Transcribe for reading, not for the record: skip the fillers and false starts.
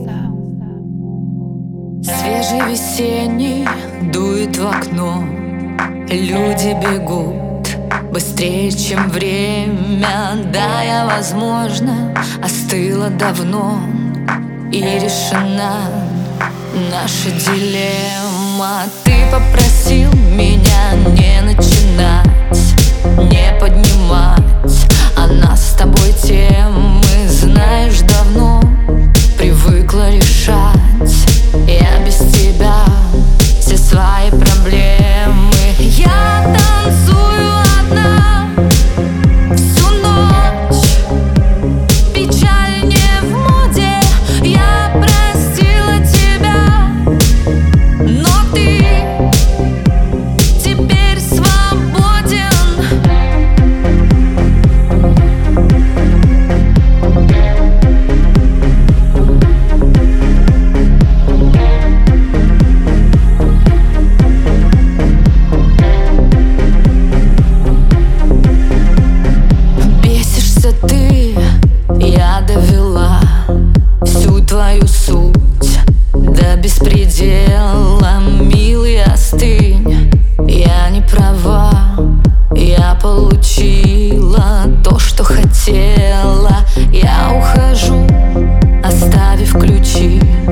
Свежий весенний дует в окно, люди бегут быстрее, чем время. Да, я, возможно, остыла давно, и решена наша дилемма. Ты попросил меня не начинать, не поднимать, а нас с тобой темы, знаешь, давно привыкла решать. Я без тебя все свои проблемы. Я танцую одна всю ночь, печаль не в моде. Я простила тебя, но ты теперь свободен. Бесишься ты, я довела всю твою суть до беспредела. Милый, остынь, я не права. Я получила то, что хотела. Я ухожу, оставив ключи